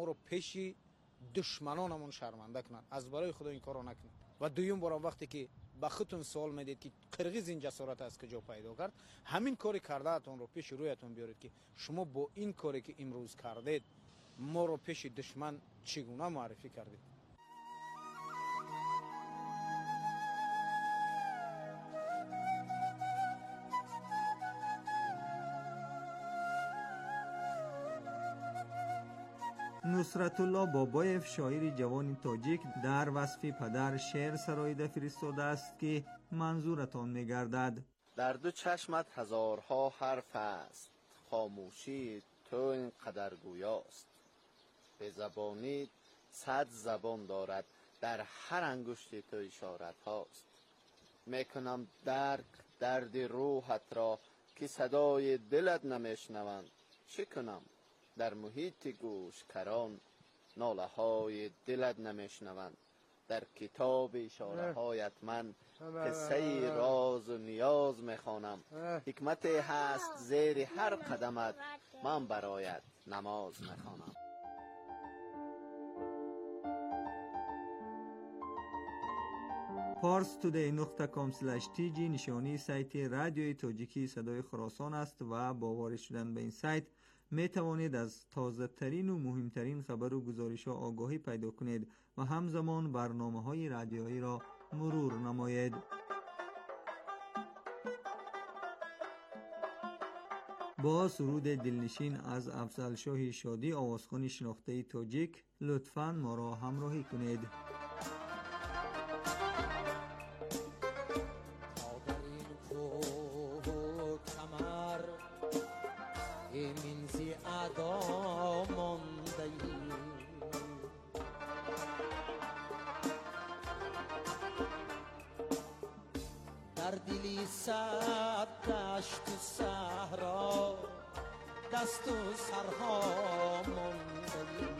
ما رو پیش دشمنانمون شرمنده کنن. از برای خدا این کارو نکنید. و دویم بارم وقتی که با خودتون سوال میدید که قرغیز این جسارت از کجا پیدا کرد، همین کاری کرده اتون رو پیش رویتون بیارید که شما با این کاری که امروز کردید ما رو پیش دشمن چگونه معرفی کردید. نصرت الله بابایف شاعر جوان تاجیک در وصف پدر شعر سراییده فرستاده است که منظورتان می‌گردد. در دو چشمت هزارها حرف است، خاموشی تو اینقدر گویاست. به زبانی 100 زبان دارد، در هر انگشت تو اشارت هاست. میکنم درک درد روحت را که صدای دلت نمیشنوند. چه کنم در محیط گوش کران ناله های دلت نمیشنوند. در کتاب اشاره هایت من قصه راز و نیاز میخوانم. حکمت هست زیر هر قدمت، من برایت نماز میخوانم. parstoday.com/tg نشانی سایت رادیوی تاجیکی صدای خراسان است و با وارد شدن به این سایت می توانید از تازه ترین و مهمترین خبر و گزارش ها آگاهی پیدا کنید و همزمان برنامه های رادیویی را مرور نمایید. با سرود دلنشین از افضل شاه شادی آوازخوان شناخته تاجیک لطفاً ما را همراهی کنید. در دلی صد دشت و صحرا دست و سرها مانده‌ای.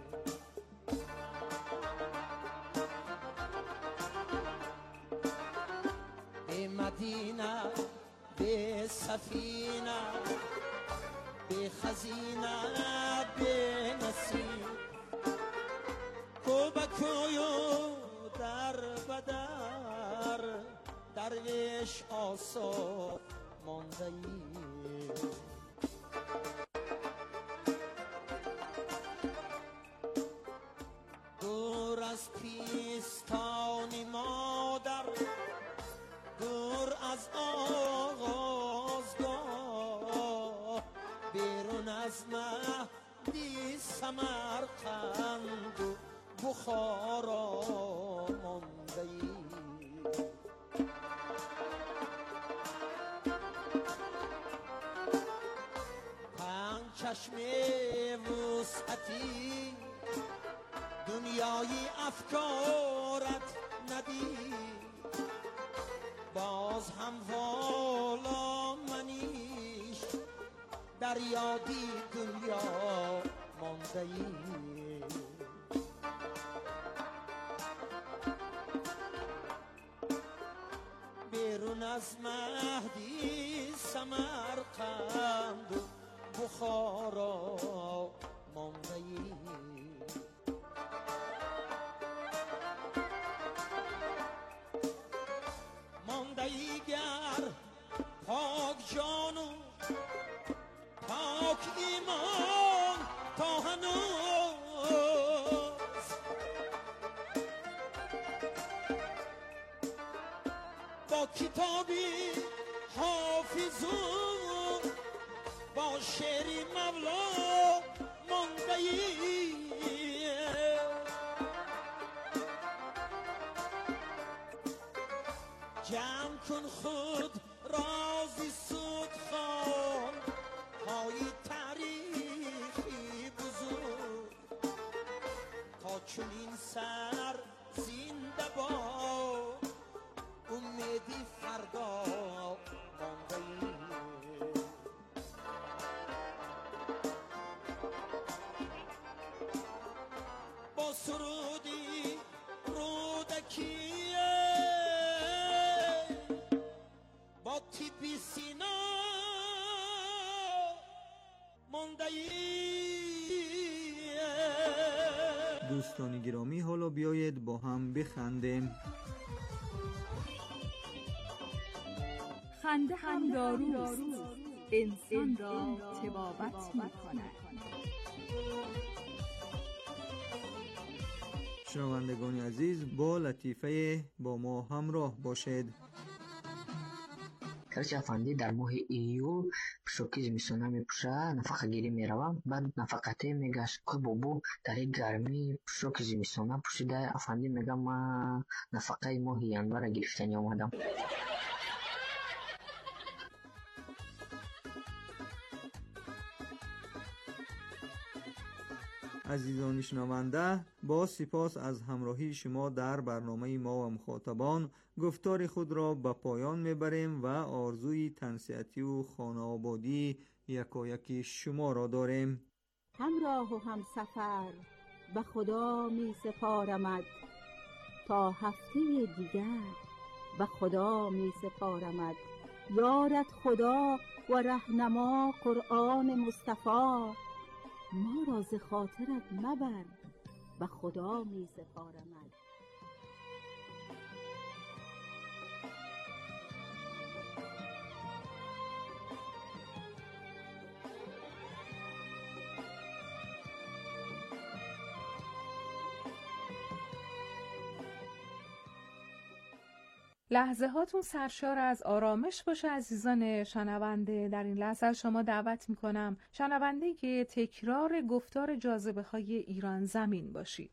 به مدینه به سفینه به خزینه به نسیم کو به کویو در بدر درویش آسا مانده‌ای. دور از پیستان مادر، دور از آغازگاه، بیرون از مهدی سمرقند و بخارا مانده‌ای. چشم وسعتی دنیای افکارت ندید، باز هم والا منیش در یادی دنیا مانده‌ای. بیرون از مهدی سمرقند بخارا مانده‌ای. مانده‌ای گر پاک جان و پاک ایمان تا هنوز با کتابی حافظون با شعری مولا مانده‌ای. جمع کن خود رازی سود خوان های تاریخی بزرگ تا چنین سر زنده با امیدی فردا مانده‌ای. با سرودی رودکیه با تیپی سینا مانده‌ای. دوستان گرامی، حالا بیایید با هم بخندیم. خنده هم داروست، انسان را طبابت می‌کند. شنوندگان عزیز، با لطیفه با ما همراه باشید. کرچ افندی در ماه ایول پوشاکی زمستانه میپوشه، نفقه گیری میروم، بعد نفقته میگه که بابو در این گرمی پوشاک زمستانه پوشیده. افندی میگه من نفقه ماه ینور گرفتنی آمدم. عزیزان شنونده، با سپاس از همراهی شما در برنامه ما و مخاطبان گفتار خود را به پایان میبریم و آرزوی تنصیحاتی و خانه آبادی یکایک شما را داریم. همراه و هم سفر به خدا می سپارمد، تا هفته دیگر به خدا می سپارمد. یارت خدا و رهنما قرآن مصطفی، ما را ز خاطرت مبر به خدا می سپارمد. لحظه هاتون سرشار از آرامش باشه عزیزان شنونده. در این لحظه شما دعوت میکنم شنونده که تکرار گفتار جاذبه های ایران زمین باشید.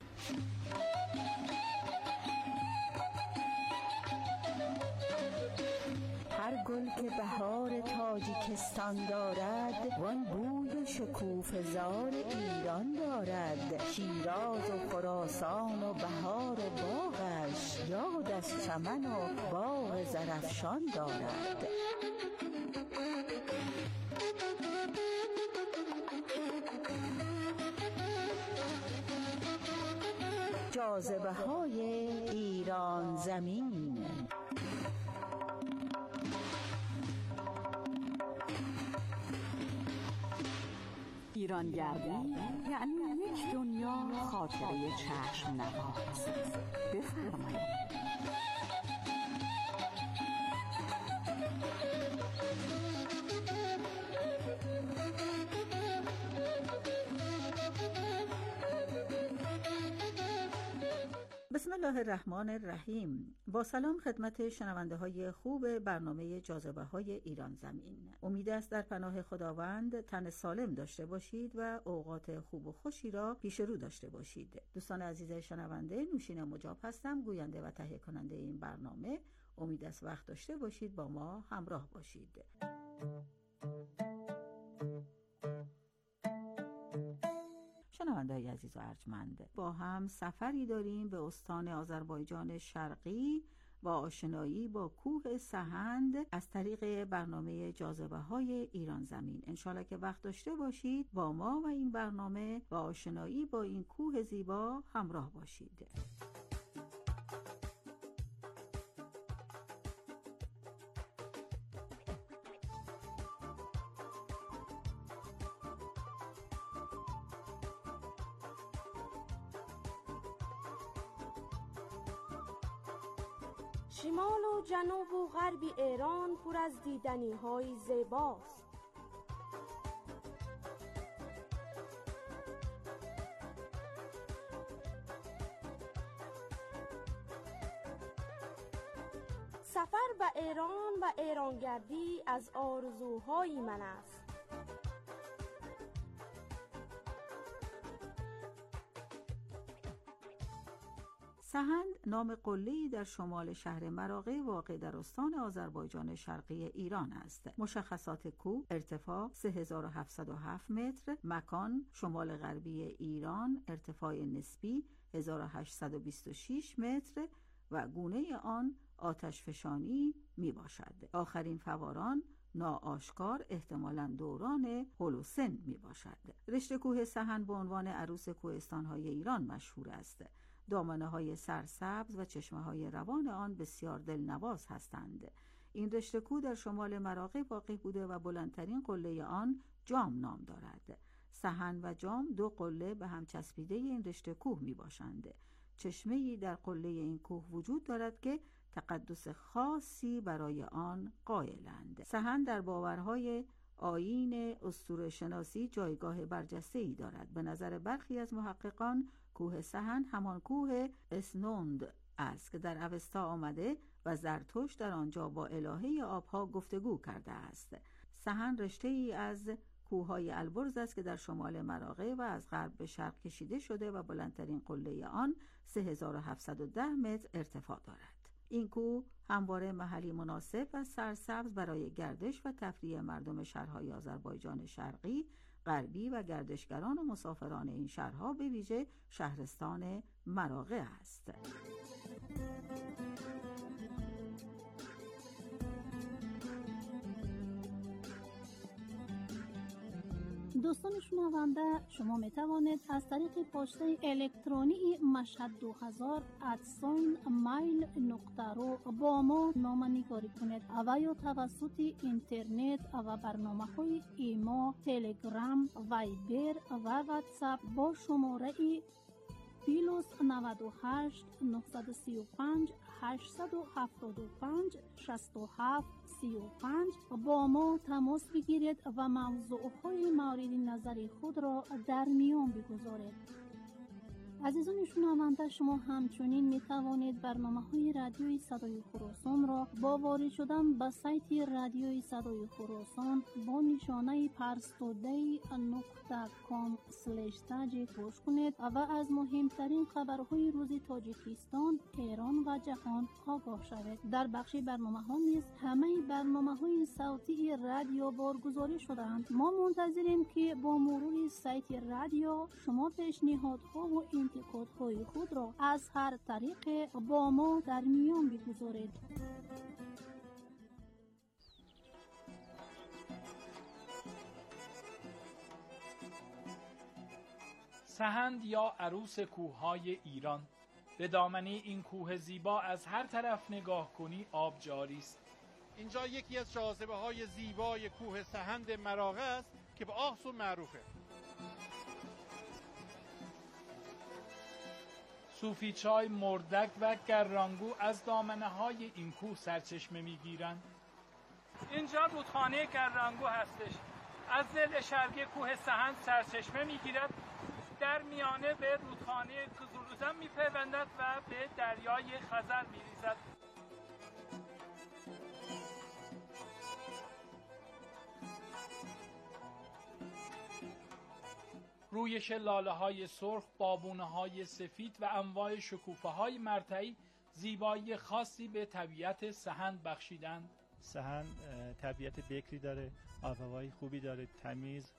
هر گل که بهار تاجیکستان دارد، وان بوی شکوفه زار ایران دارد. شیراز و خراسان و بهار باغش، یاد از چمن و باغ زرافشان دارد. جاذبه های ایران زمین. ایرانگردی یعنی یک دنیا خاطره چشم نواز. بفرمایید. بسم الله الرحمن الرحیم. با سلام خدمت شنونده های خوب برنامه جاذبه های ایران زمین. امید است در پناه خداوند تن سالم داشته باشید و اوقات خوب و خوشی را پیش رو داشته باشید. دوستان عزیز شنونده، نوشین مجاب هستم، گوینده و تهیه کننده این برنامه. امید است وقت داشته باشید با ما همراه باشید. شنونده‌های عزیز و ارجمند، با هم سفری داریم به استان آذربایجان شرقی و آشنایی با کوه سهند از طریق برنامه جاذبه های ایران زمین. انشالله که وقت داشته باشید با ما و این برنامه و آشنایی با این کوه زیبا همراه باشید. شمال و جنوب و غرب ایران پر از دیدنی‌های زیباست. سفر به ایران و ایرانگردی از آرزوهای من است. سهند نام قله‌ای در شمال شهر مراغه واقع در استان آذربایجان شرقی ایران است. مشخصات کوه: ارتفاع 3707 متر، مکان شمال غربی ایران، ارتفاع نسبی 1826 متر و گونه آن آتش فشانی می باشد. آخرین فواران ناآشکار، احتمالاً دوران هولوسن می باشد. رشته کوه سهند به عنوان عروس کوهستان‌های ایران مشهور است. دامنه های سرسبز و چشمه های روان آن بسیار دلنواز هستند. این رشته کوه در شمال مراغه واقع بوده و بلندترین قله آن جام نام دارد. سحن و جام دو قله به هم چسبیده این رشته کوه می باشند. چشمه‌ای در قله این کوه وجود دارد که تقدس خاصی برای آن قائلند. سحن در باورهای آیین اسطوره شناسی جایگاه برجسته‌ای دارد. به نظر برخی از محققان کوه سحن همان کوه اسنوند است که در اوستا آمده و زرتشت در آنجا با الهه آبها گفتگو کرده است. سحن رشته‌ای از کوههای البرز است که در شمال مراغه و از غرب به شرق کشیده شده و بلندترین قله آن 3710 متر ارتفاع دارد. این کوه همواره محلی مناسب و سرسبز برای گردش و تفریح مردم شهرهای آذربایجان شرقی، غربی و گردشگران و مسافران این شهرها به ویژه شهرستان مراغه است. دوستان شنونده، شما می توانید از طریق پسته الکترونی mashhad2000@mail.ru با ما نامه‌نگاری کنید و یا توسط اینترنت و برنامه‌های ایما، تلگرام، وایبر و واتساپ با شماره +98 935 875 67 35 با ما تماس بگیرید و موضوعهای مورد نظر خود را در میان بگذارید. عزیزان شنونده، شما همچنین می توانید برنامه‌های رادیوی صدای خراسان را با وارد شدن به سایت رادیوی صدای خراسان با نشانه parstoday.com/taj گوش کنید و از مهمترین خبرهای روز تاجیکستان، ایران و جهان آگاه شوید. در بخش برنامه‌ها نیز همه برنامه‌های صوتی رادیو بارگذاری شده‌اند. ما منتظریم که با مرور سایت رادیو شما پیشنهادها و انتقادهای خود را از هر طریق با ما در میان بگذارید. سحند یا عروس کوههای ایران. به دامنه این کوه زیبا از هر طرف نگاه کنی آب جاری است. اینجا یکی از جاذبه‌های زیبای کوه سحند مراغه است که به آخسون معروفه. صوفی چای، مردک و گرانگو از دامنه‌های این کوه سرچشمه می‌گیرند. اینجا رودخانه گرانگو هستش. از ضلع شرقی کوه سحند سرچشمه می‌گیرد، در میانه به رودخانه کزولوزم می‌پیوندد و به دریای خزر می‌ریزد. رویش لاله‌های سرخ، بابونه‌های سفید و انواع شکوفه‌های مرتعی زیبایی خاصی به طبیعت سحند بخشیدند. سحند طبیعت بکری داره، آب و هوای خوبی داره، تمیز.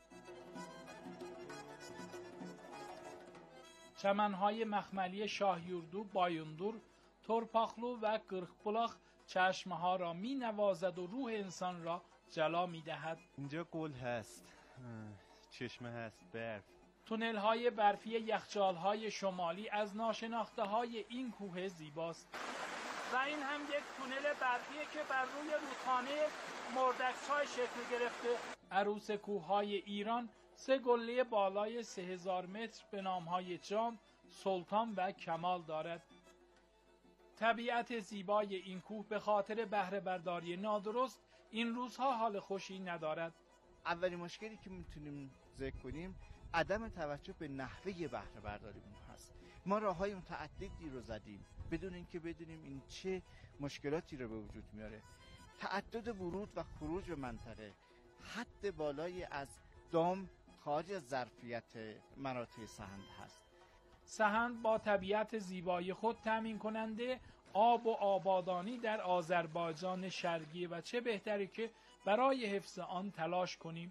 چمن‌های مخملی شاهیوردو، بایندور، تورپاخلو و گرخبلاخ چشمه‌ها را می‌نوازد و روح انسان را جلا می‌دهد. اینجا گل هست، چشمه هست، برف. تونل‌های برفی یخچال‌های شمالی از ناشناخته‌های این کوه زیباست. و این هم یک تونل برفیه که بر روی رودخانه مردکچای شکل گرفته. عروس کوههای ایران 3 قله بالای 3000 متر به نام‌های جام، سلطان و کمال دارد. طبیعت زیبای این کوه به خاطر بهره برداری نادرست این روزها حال خوشی ندارد. اولین مشکلی که میتونیم ذکر کنیم عدم توجه به نحوه بهره برداریمون هست. ما راه‌های متعددی رو زدیم بدون اینکه بدونیم این چه مشکلاتی رو به وجود میاره. تعدد ورود و خروج به منطقه، حد بالایی از دام خارج از ظرفیت مناطق سحند هست. سحند با طبیعت زیبای خود تامین کننده آب و آبادانی در آذربایجان شرقی و چه بهتری که برای حفظ آن تلاش کنیم.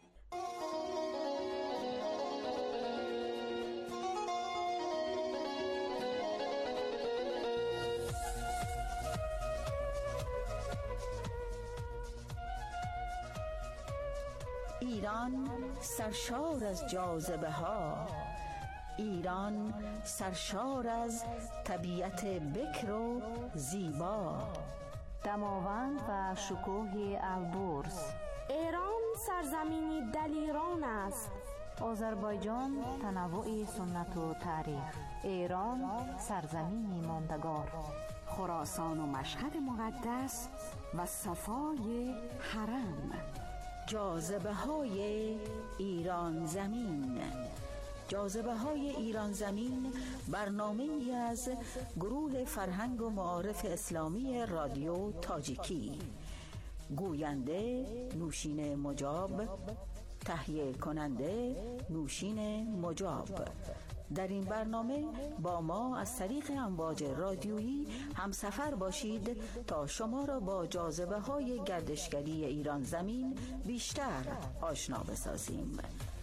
ایران سرشار از جاذبه ها، ایران سرشار از طبیعت بکر و زیبا، دماوند و شکوه البرز. ایران سرزمینی دلیران است آذربایجان تنوع سنت و تاریخ، ایران سرزمین ماندگار، خراسان و مشهد مقدس و صفای حرم، جاذبه های ایران زمین. جاذبه های ایران زمین برنامه‌ای از گروه فرهنگ و معارف اسلامی رادیو تاجیکی. گوینده نوشین مجاب، تهیه کننده نوشین مجاب. در این برنامه با ما از طریق امواج رادیویی همسفر باشید تا شما را با جاذبه های گردشگری ایران زمین بیشتر آشنا بسازیم.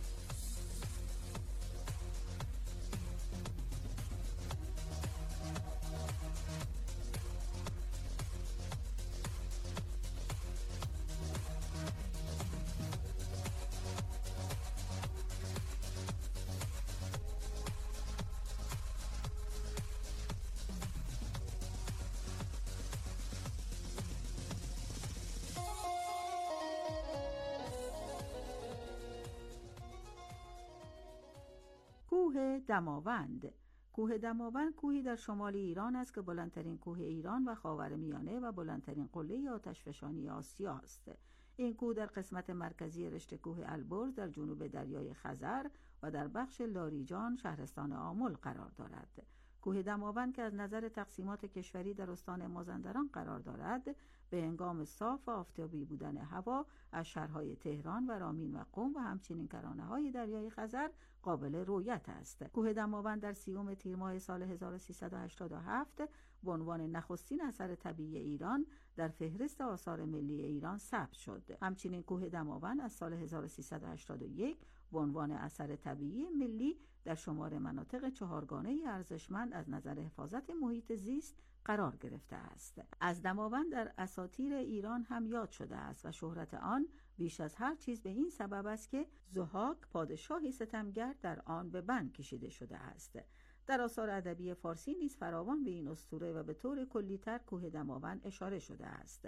کوه دماوند. کوه دماوند کوهی در شمال ایران است که بلندترین کوه ایران و خاورمیانه و بلندترین قله آتشفشانی آسیا است. این کوه در قسمت مرکزی رشته کوه البرز در جنوب دریای خزر و در بخش لاریجان شهرستان آمل قرار دارد. کوه دماوند که از نظر تقسیمات کشوری در استان مازندران قرار دارد، به هنگام صاف و آفتابی بودن هوا از شهرهای تهران و رامین و قم و همچنین کرانه‌های دریای خزر قابل رؤیت است. کوه دماوند در 30 تیر ماه سال 1387 به عنوان نخستین اثر طبیعی ایران در فهرست آثار ملی ایران ثبت شد. همچنین کوه دماوند از سال 1381 به عنوان اثر طبیعی ملی در شمار مناطق چهارگانه ارزشمند از نظر حفاظت محیط زیست قرار گرفته است. از دماوند در اساطیر ایران هم یاد شده است و شهرت آن بیش از هر چیز به این سبب است که ضحاک پادشاهی ستمگر در آن به بند کشیده شده است. در آثار ادبی فارسی نیز فراوان به این اسطوره و به طور کلی‌تر کوه دماوند اشاره شده است.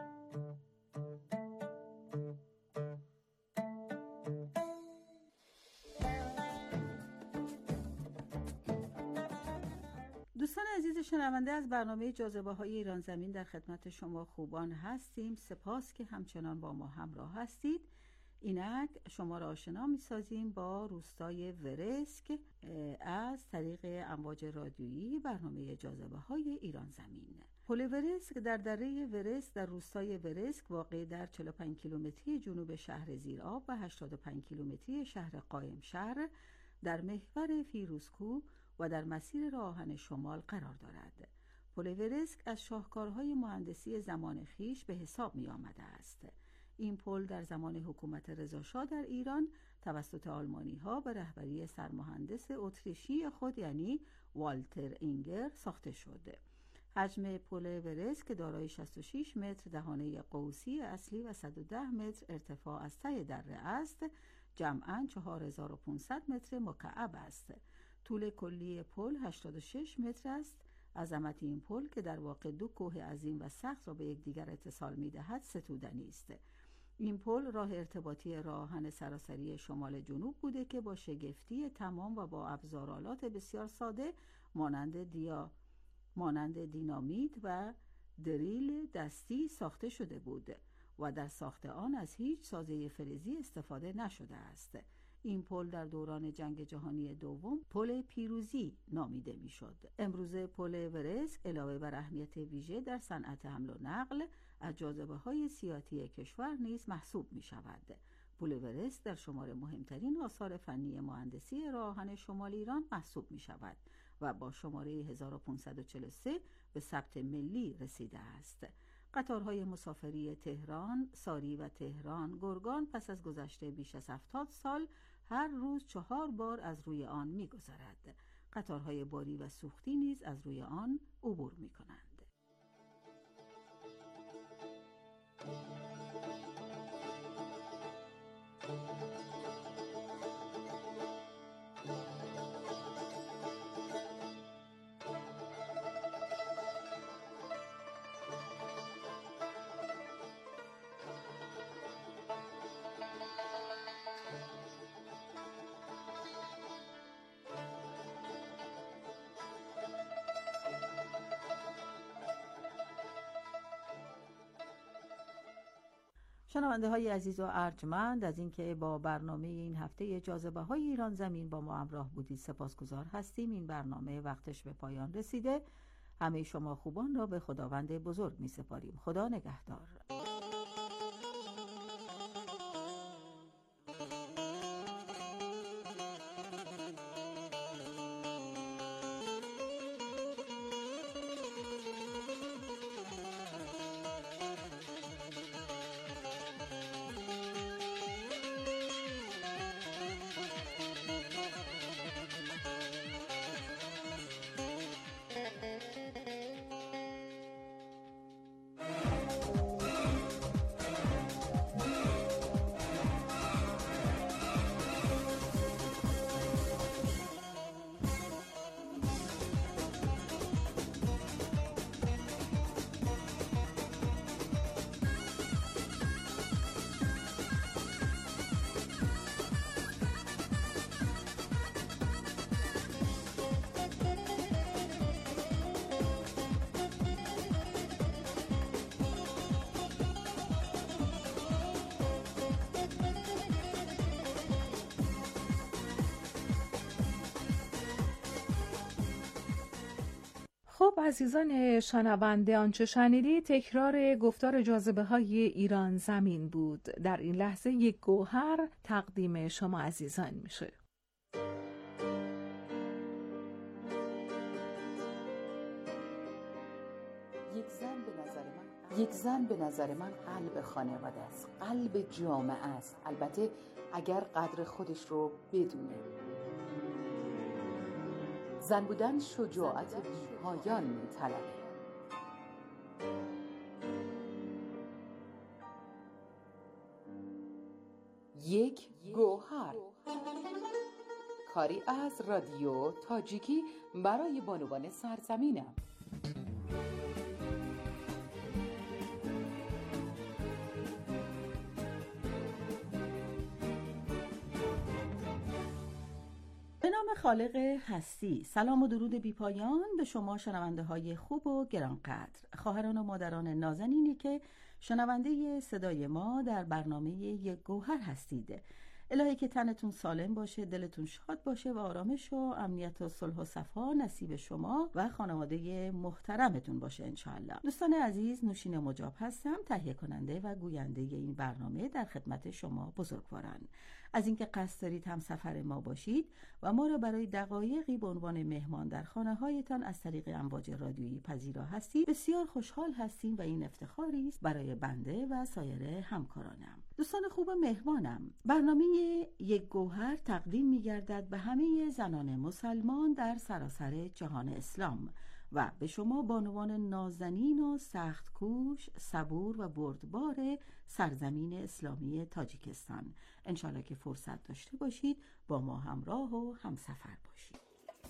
دوستان عزیز شنونده، از برنامه جاذبه های ایران زمین در خدمت شما خوبان هستیم. سپاس که همچنان با ما همراه هستید. اینک شما را آشنا می سازیم با روستای ورسک از طریق امواج رادیویی برنامه جاذبه های ایران زمین. پل ورسک در دره ورسک در روستای ورسک واقع در 45 کیلومتری جنوب شهر زیرآب و 85 کیلومتری شهر قائم شهر در محور فیروزکوه و در مسیر راه آهن شمال قرار دارد. پل ورسک از شاهکارهای مهندسی زمان خیش به حساب می آمده است. این پل در زمان حکومت رضاشاه در ایران توسط آلمانی ها به رهبری سرمهندس اتریشی خود یعنی والتر اینگر ساخته شد. حجم پل ورسک که دارای 66 متر دهانه قوسی اصلی و 110 متر ارتفاع از ته دره است، جمعاً 4500 متر مکعب است. طول کلی پل 86 متر است. عظمت این پل که در واقع دو کوه عظیم و سخت را به یکدیگر اتصال می‌دهد ستودنی است. این پل راه ارتباطی راه آهن سراسری شمال جنوب بوده که با شگفتی تمام و با ابزارآلات بسیار ساده مانند دینامیت و دریل دستی ساخته شده بود و در ساخت آن از هیچ سازه فلزی استفاده نشده است. این پل در دوران جنگ جهانی دوم پل پیروزی نامیده میشد. امروزه پل ورسک علاوه بر اهمیت ویژه در صنعت حمل و نقل از جاذبه‌های سیاحتی کشور نیز محسوب می شود. پل ورسک در شمار مهمترین آثار فنی مهندسی راه آهن شمال ایران محسوب می شود و با شماره 1543 به ثبت ملی رسیده است. قطارهای مسافری تهران، ساری و تهران گرگان پس از گذشته بیش از 70 سال هر روز 4 بار از روی آن می‌گذرد. قطارهای باری و سوختی نیز از روی آن عبور می‌کنند. شنونده های عزیز و ارجمند از اینکه با برنامه این هفته جاذبه های ایران زمین با ما همراه بودید سپاسگزار هستیم. این برنامه وقتش به پایان رسیده. همه شما خوبان را به خداوند بزرگ می سپاریم. خدا نگهدار. خب عزیزان شنونده، آنچه شنیدید تکرار گفتار جاذبه های ایران زمین بود. در این لحظه یک گوهر تقدیم شما عزیزان میشه. یک زن به نظر من قلب خانواده است، قلب جامعه است، البته اگر قدر خودش رو بدونه. زن بودن شجاعت بی‌پایان می‌طلبه. یک گوهر، کاری از رادیو تاجیکی برای بانوان سرزمینم. به نام خالق هستی، سلام و درود بی پایان به شما شنونده های خوب و گرانقدر، خواهران و مادران نازنینی که شنونده صدای ما در برنامه یک گوهر هستید. الهی که تنتون سالم باشه، دلتون شاد باشه و آرامش و امنیت و صلح و صفا نصیب شما و خانواده محترمتون باشه انشاءالله. دوستان عزیز، نوشین مجاب هستم، تهیه کننده و گوینده این برنامه در خدمت شما بزرگواران. از اینکه قصد دارید هم سفر ما باشید و ما را برای دقایقی به عنوان مهمان در خانه هایتان از طریق امواج رادیویی پذیرا هستید، بسیار خوشحال هستیم و این افتخاری است برای بنده و سایر همکارانم. دوستان خوب مهمانم، برنامه یک گوهر تقدیم می‌گردد به همه زنان مسلمان در سراسر جهان اسلام و به شما بانوان نازنین و سخت کوش، صبور و بردبار سرزمین اسلامی تاجیکستان. انشالله که فرصت داشته باشید با ما همراه و همسفر باشید.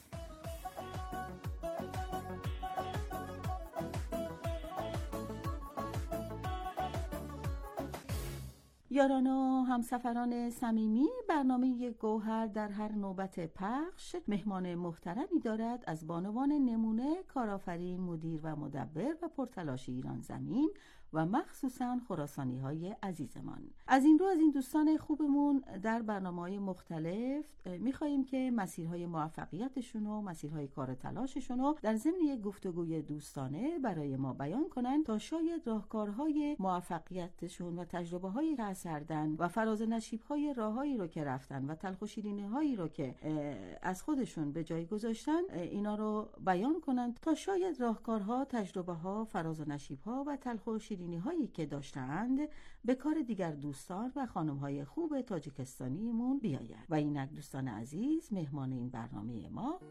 یاران و همسفران صمیمی، برنامه یک گوهر در هر نوبت پخش مهمان محترمی دارد از بانوان نمونه، کارآفرین، مدیر و مدبر و پرتلاش ایران زمین و مخصوصاً خراسانی های عزیزمان. از این رو از این دوستان خوبمون در برنامه‌های مختلف می‌خوایم که مسیرهای موفقیتشون و مسیرهای کار تلاششون رو در ضمن یک گفتگوی دوستانه برای ما بیان کنن تا شاید راهکارهای موفقیتشون و تجربه‌هایی که کردن و فراز نشیب‌های راههایی رو که رفتن و تلخ و شیرینی‌هایی رو که از خودشون به جای گذاشتن اینا رو بیان کنن تا شاید راهکارها، تجربه‌ها، فراز نشیب‌ها و تلخ و هایی که داشتند به کار دیگر دوستان و خانم‌های خوب تاجیکستانیمون بیاید. و اینک دوستان عزیز، مهمان این برنامه ما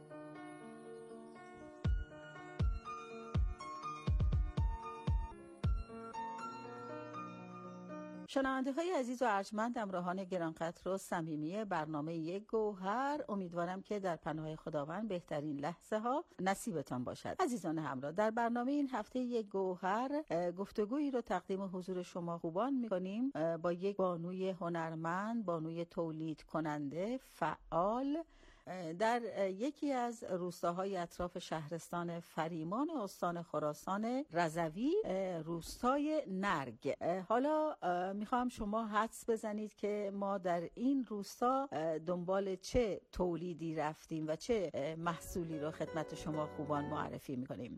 شنونده های عزیز و ارجمند، همراهان گرانقدر و صمیمی برنامه یک گوهر، امیدوارم که در پناه خداوند بهترین لحظه ها نصیبتان باشد. عزیزان همراه، در برنامه این هفته یک گوهر گفتگویی رو تقدیم حضور شما خوبان میکنیم با یک بانوی هنرمند، بانوی تولید کننده، فعال در یکی از روستاهای اطراف شهرستان فریمان استان خراسان رضوی، روستای نرگ. حالا میخوام شما حدس بزنید که ما در این روستا دنبال چه تولیدی رفتیم و چه محصولی رو خدمت شما خوبان معرفی میکنیم.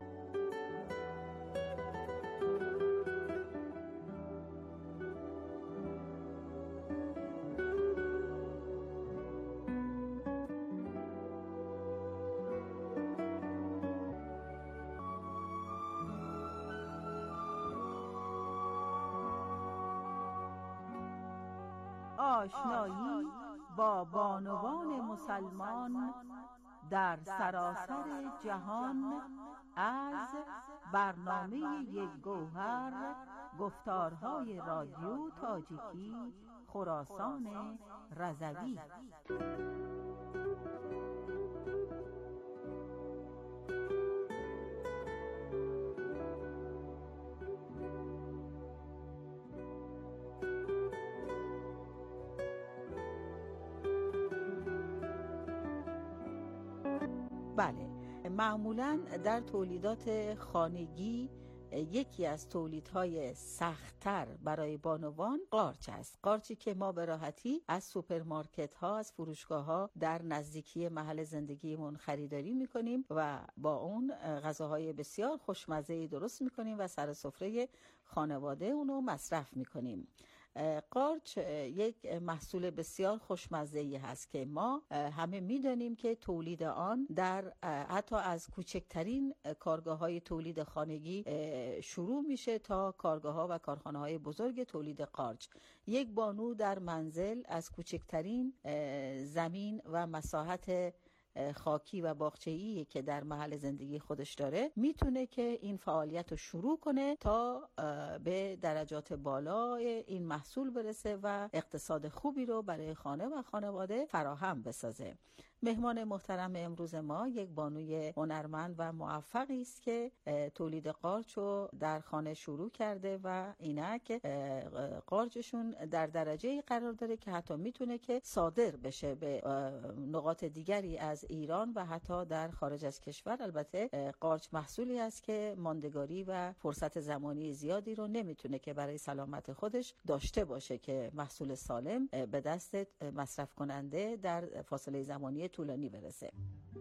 آشنایی با بانوان مسلمان در سراسر جهان از برنامه یک گوهر، گفتارهای رادیو تاجیکی خراسان رضوی. بله، معمولاً در تولیدات خانگی یکی از تولیدهای سخت‌تر برای بانوان قارچ است. قارچی که ما به راحتی از سوپرمارکت ها، از فروشگاه ها در نزدیکی محل زندگیمون خریداری میکنیم و با اون غذاهای بسیار خوشمزه‌ای درست میکنیم و سر سفره خانواده اونو مصرف میکنیم. قارچ یک محصول بسیار خوشمزه‌ای هست که ما همه میدانیم که تولید آن در حتی از کوچکترین کارگاه‌های تولید خانگی شروع میشه تا کارگاه‌ها و کارخانه‌های بزرگ تولید قارچ. یک بانو در منزل از کوچکترین زمین و مساحت خاکی و باغچه‌ای که در محل زندگی خودش داره میتونه که این فعالیت رو شروع کنه تا به درجات بالای این محصول برسه و اقتصاد خوبی رو برای خانه و خانواده فراهم بسازه. مهمان محترم امروز ما یک بانوی هنرمند و موفقی است که تولید قارچ رو در خانه شروع کرده و اینک قارچشون در درجه‌ای قرار داره که حتی میتونه که صادر بشه به نقاط دیگری از ایران و حتی در خارج از کشور. البته قارچ محصولی است که ماندگاری و فرصت زمانی زیادی رو نمیتونه که برای سلامت خودش داشته باشه که محصول سالم به دست مصرف کننده در فاصله زمانی طولانی برسه.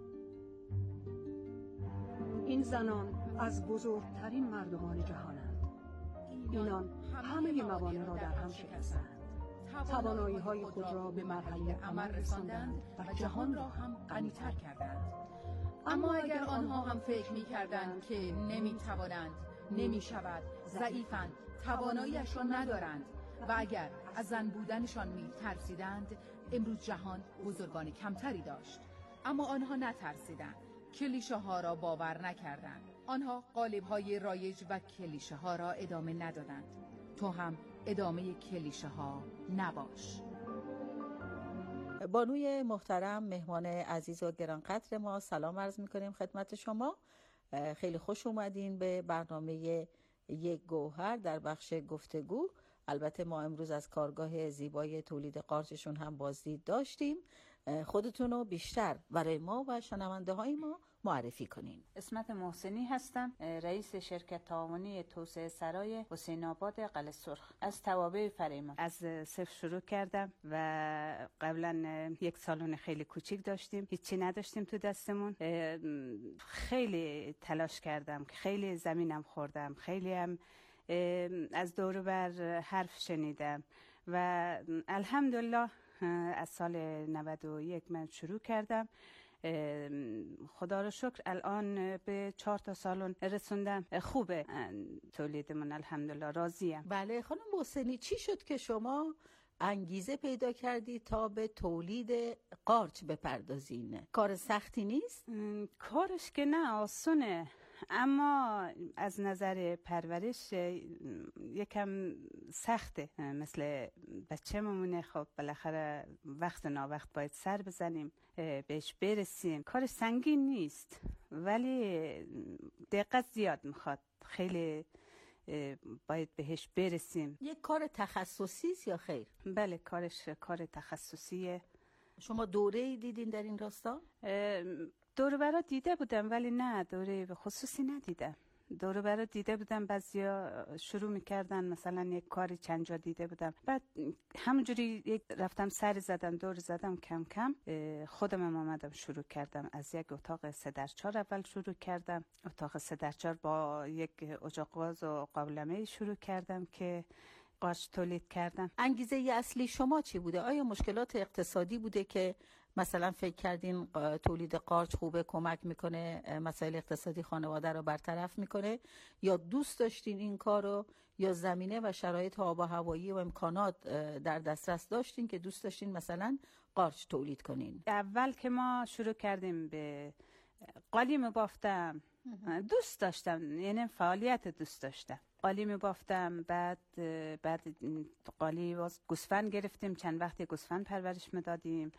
این زنان از بزرگترین مردمان جهانند. اینان همه موانع را در هم شکستند. توانایی های خود را به مرحله عمل رساندند و جهان را هم غنی‌تر کردند. اما اگر آنها هم فکر می کردند که نمی توانند، نمی شود، ضعیفند، تواناییش را ندارند و اگر از زن بودنشان می ترسیدند، امروز جهان بزرگان کمتری داشت. اما آنها نترسیدند، کلیشه ها را باور نکردند. آنها قالب های رایج و کلیشه ها را ادامه ندادند. تو هم ادامه کلیشه ها نباش. بانوی محترم، مهمان عزیز و گرانقدر ما، سلام عرض میکنیم خدمت شما. خیلی خوش اومدین به برنامه یک گوهر در بخش گفتگو. البته ما امروز از کارگاه زیبای تولید قارچشون هم بازدید داشتیم. خودتون رو بیشتر برای ما و شنونده های ما معرفی کنین. اسمت محسنی هستم، رئیس شرکت تعاونی توسعه سرای حسین آباد قلعه سرخ از توابع فریمان. از صفر شروع کردم و قبلا یک سالن خیلی کوچیک داشتیم، هیچی نداشتیم تو دستمون. خیلی تلاش کردم، خیلی زمینم خوردم، خیلی هم از دور بر حرف شنیدم و الحمدلله از سال 91 من شروع کردم. خدا رو شکر الان به 4 تا سالن رسوندم. خوبه تولیدمون، الحمدلله راضیم. بله خانم محسنی، چی شد که شما انگیزه پیدا کردی تا به تولید قارچ بپردازین؟ کار سختی نیست؟ کارش که نه، آسونه، اما از نظر پرورش یکم سخته. مثل بچه ممونه، خب بالاخره وقت ناوقت باید سر بزنیم بهش برسیم. کار سنگین نیست ولی دقت زیاد میخواد، خیلی باید بهش برسیم. یک کار تخصصی است یا خیر؟ بله کارش کار تخصصیه شما دوره دیدین در این راستا؟ دوره برا دیده بودم ولی نه دوره به خصوصی ندیدم. دوره برا دیده بودم، بعضیا شروع میکردن مثلا یک کاری چند جا دیده بودم، بعد همونجوری رفتم سر زدم دور زدم، کم کم خودم آمدم شروع کردم. از یک اتاق 3x4 اول شروع کردم، اتاق 3x4 با یک اجاق گاز و قابلمه شروع کردم که قارچ تولید کردم. انگیزه اصلی شما چی بوده؟ آیا مشکلات اقتصادی بوده که مثلا فکر کردین تولید قارچ خوبه، کمک میکنه، مسائل اقتصادی خانواده رو برطرف میکنه، یا دوست داشتین این کارو، یا زمینه و شرایط آب و هوایی و امکانات در دسترس داشتین که دوست داشتین مثلا قارچ تولید کنین؟ اول که ما شروع کردیم به قالیم بافتم دوست داشتم، یعنی فعالیت دوست داشتم. قالی بافتم، بعد قالی گوسفند گرفتیم، چند وقتی گوسفند پرورش میدادیم،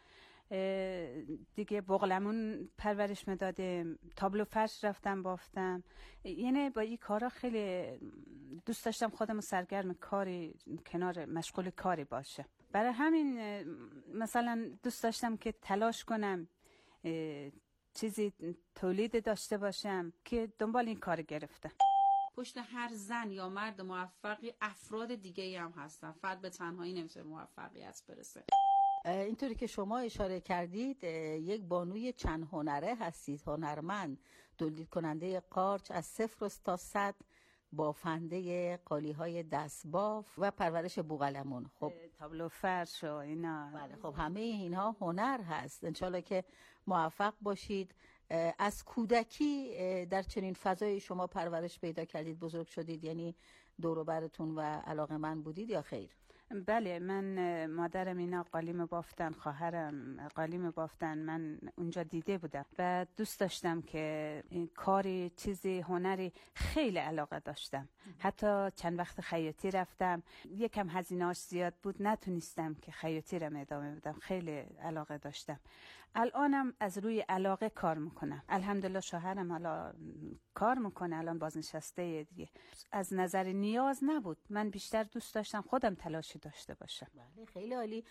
دیگه بغلمون پرورش میدادیم، تابلو فرش رفتم بافتم. یعنی با این کارا خیلی دوست داشتم خودم سرگرم کاری، کنار مشغول کاری باشه. برای همین مثلا دوست داشتم که تلاش کنم چیزی تولید داشته باشم که دنبال این کار گرفتم. پشت هر زن یا مرد موفقی افراد دیگه‌ای هم هستن. فرد به تنهایی نمیشه موفقیت برسه. اینطوری که شما اشاره کردید یک بانوی چند هنره هستید، هنرمند، تولید کننده قارچ از 0 تا 100، بافنده قالی‌های دستباف و پرورش بوقلمون، خب تابلو فرش و اینا. بله، خب همه اینها هنر هست. انشالله که موفق باشید. از کودکی در چنین فضای شما پرورش پیدا کردید، بزرگ شدید، یعنی دور و برتون و علاقه‌مند بودید یا خیر؟ بله، من مادرم اینا قالیم بافتن، خواهرم قالیم بافتن، من اونجا دیده بودم و دوست داشتم که این کاری، چیزی، هنری خیلی علاقه داشتم. حتی چند وقت خیاطی رفتم، یکم هزینه‌اش زیاد بود، نتونستم که خیاطی رو ادامه بدم. خیلی علاقه داشتم. الانم از روی علاقه کار میکنم. الحمدلله شوهرم حالا کار میکنه، الان بازنشسته دیگه. از نظر نیاز نبود، من بیشتر دوست داشتم خودم تلاشی داشته باشم. بله، خیلی عالی.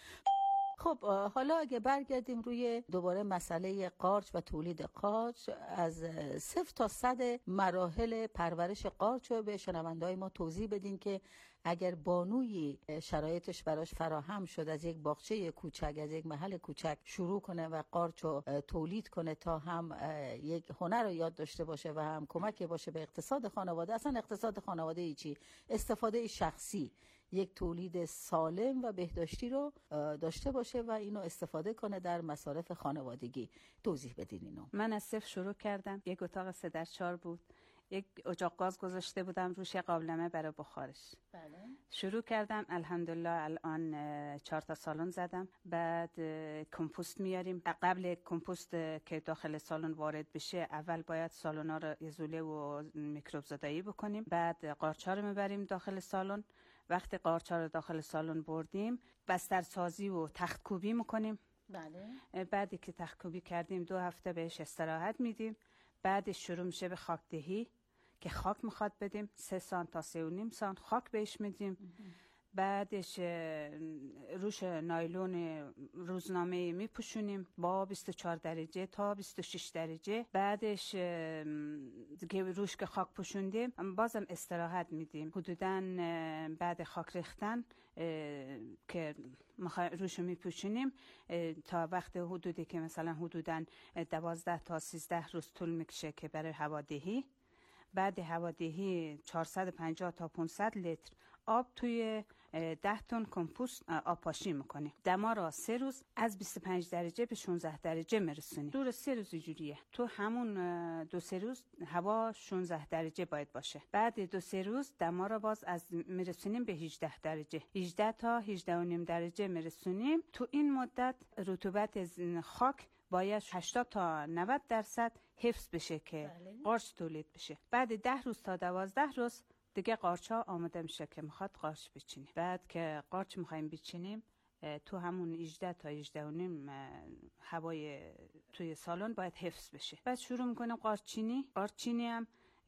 خب حالا اگه برگردیم روی دوباره مسئله قارچ و تولید قارچ، از 0 تا 100 مراحل پرورش قارچ رو به شنونده‌های ما توضیح بدین که اگر بانویی شرایطش براش فراهم شد از یک باغچه کوچک، از یک محل کوچک شروع کنه و قارچ رو تولید کنه تا هم یک هنر رو یاد داشته باشه و هم کمک باشه به اقتصاد خانواده، اصلا اقتصاد خانواده چی، استفاده شخصی، یک تولید سالم و بهداشتی رو داشته باشه و اینو استفاده کنه در مصارف خانوادگی، توضیح بدین اینو. من از 0 شروع کردم. یک اتاق 3x4 بود، یک اجاق گاز گذاشته بودم روش، قابلمه برای بخارش. بله. شروع کردم، الحمدلله الان 4 تا سالن زدم. بعد کمپوست میاریم. قبل کمپوست که داخل سالن وارد بشه، اول باید سالن‌ها رو ازوله و میکروب زدایی بکنیم. بعد قارچ‌ها رو میبریم داخل سالن. وقتی قارچ‌ها رو داخل سالن بردیم، بسترسازی و تخت‌کوبی میکنیم. بله. بعدی که تخت‌کوبی کردیم 2 هفته بهش استراحت میدیم. بعدش شروع میشه به خاکدهی که خاک میخواد بدیم، 3 سانت تا 3.5 سانت خاک بهش میدیم. بعدش روش نایلون روزنامه میپوشونیم با 24 درجه تا 26 درجه. بعدش که روش که خاک پوشوندیم بازم استراحت میدیم. حدوداً بعد خاک ریختن که روشو میپوشونیم تا وقت حدودی که مثلا حدوداً 12 تا 13 روز طول میکشه که برای هوادهی. بعد هوادهی 450 تا 500 لیتر آب توی 10 تن کمپوست آب پاشی میکنیم. دما را 3 روز از 25 درجه به 16 درجه میرسونیم. دور 3 روز اینجوریه. تو همون 2-3 روز هوا 16 درجه باید باشه. بعد 2-3 روز دما را باز از میرسونیم به 18 درجه. 18 تا 18.5 درجه میرسونیم. تو این مدت رطوبت خاک باید 80 تا 90% حفظ بشه که قارچ تولید بشه. بعد 10 روز تا 12 روز دیگه قارچ‌ها آماده میشه که میخواد قارچ بچینیم. بعد که قارچ میخوایم بچینیم، تو همون 18 تا 18.5 هوای توی سالن باید حفظ بشه. بعد شروع میکنیم قارچینی هم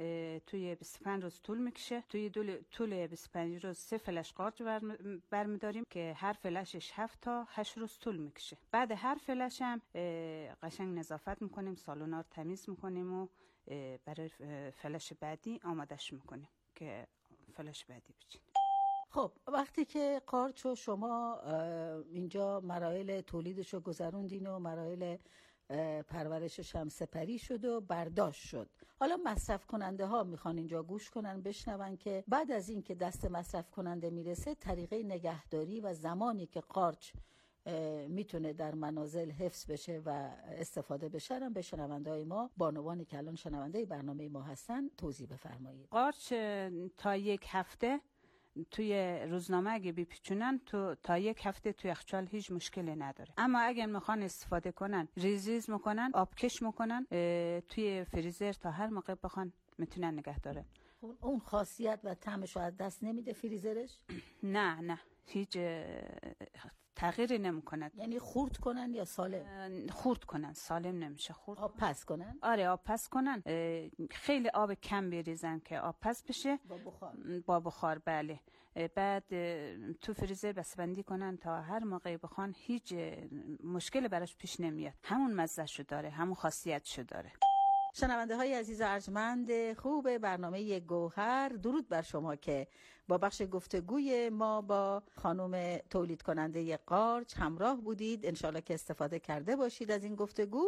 توی 25 روز طول میکشه. توی طول 25 روز 3 فلش قارچ برمیداریم که هر فلشش 7 تا 8 روز طول میکشه. بعد هر فلش هم قشنگ نظافت میکنیم، سالونا رو تمیز میکنیم و برای فلش بعدی آمادش میکنیم که فلش بعدی بچینیم. خب وقتی که قارچ رو شما اینجا مراحل تولیدش رو گذروندین و مراحل پرورشش هم سپری شد و برداشت شد، حالا مصرف کننده ها میخوان اینجا گوش کنن بشنون که بعد از این که دست مصرف کننده میرسه طریقه نگهداری و زمانی که قارچ میتونه در منازل حفظ بشه و استفاده بشه هم به شنونده های ما، بانوانی که الان شنونده برنامه ما هستن توضیح بفرمایید. قارچ تا 1 هفته توی روزنامه اگه بپیچونن تا 1 هفته توی یخچال هیچ مشکلی نداره. اما اگر میخوان استفاده کنن، ریز میکنن، آبکش میکنن، توی فریزر تا هر موقع بخوان میتونن نگه دارن. اون خاصیت و طعمش رو از دست نمیده فریزرش؟ نه هیچ تغییری نمیکنه. یعنی خورد کنن یا سالم؟ خورد کنن، سالم نمیشه. خورد آب پس کنن؟ آره آب پس کنن، خیلی آب کم بریزن که آب پس بشه با بخار. بله. بعد تو فریزر بسته کنن تا هر موقع بخوان، هیچ مشکل براش پیش نمیاد. همون مزه‌شو داره، همون خاصیتشو داره. شنونده های عزیز ارجمند خوب برنامه گوهر، درود بر شما که با بخش گفتگوی ما با خانم تولید کننده قارچ همراه بودید. انشالله که استفاده کرده باشید از این گفتگو.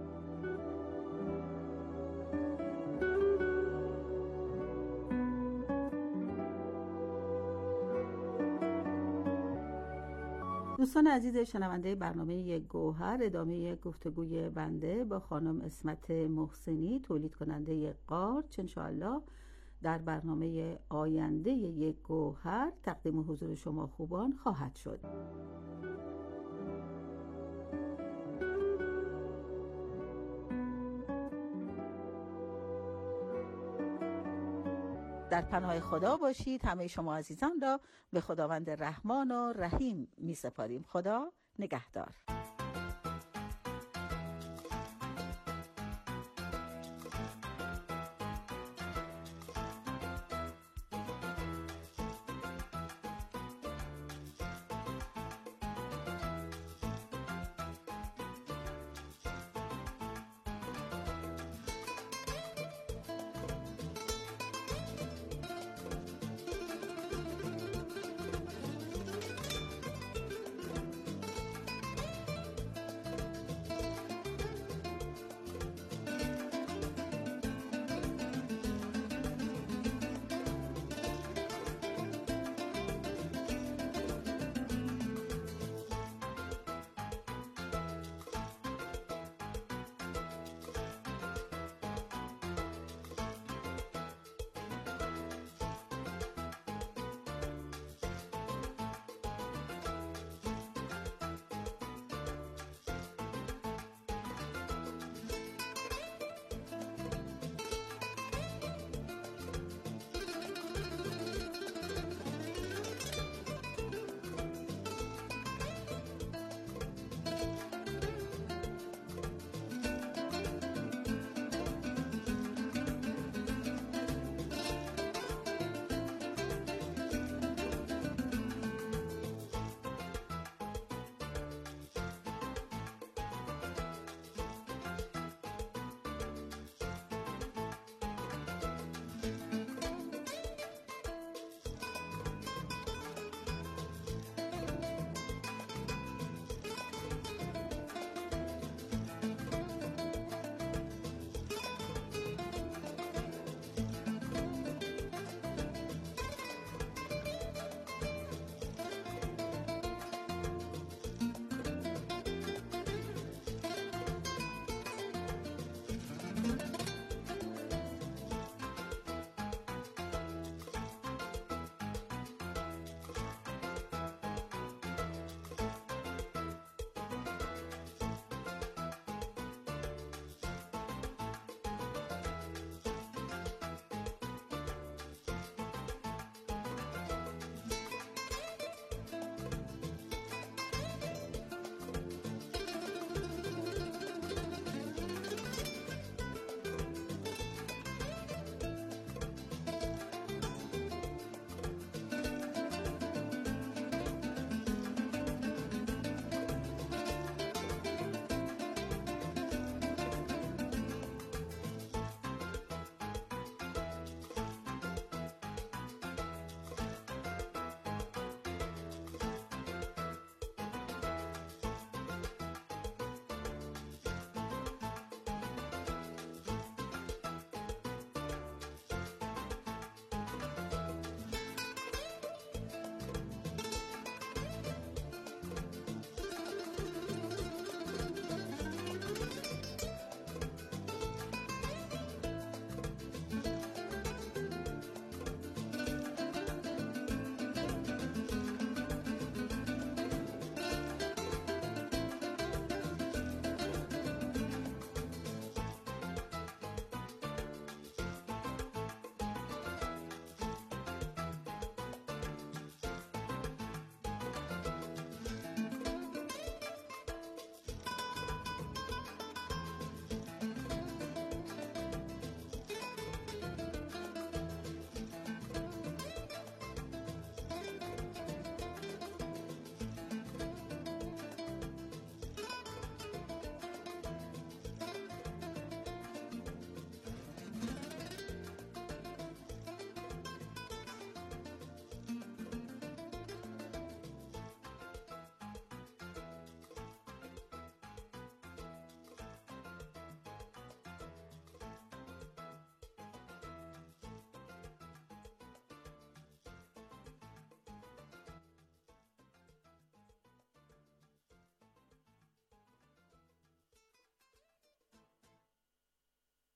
دوستان عزیز شنونده برنامه گوهر، ادامه گفتگوی بنده با خانم اسمت محسنی تولید کننده قارچ انشاءالله در برنامه آینده یک گوهر تقدیم حضور شما خوبان خواهد شد. در پناه خدا باشید. همه شما عزیزان را به خداوند رحمان و رحیم می سپاریم. خدا نگهدار.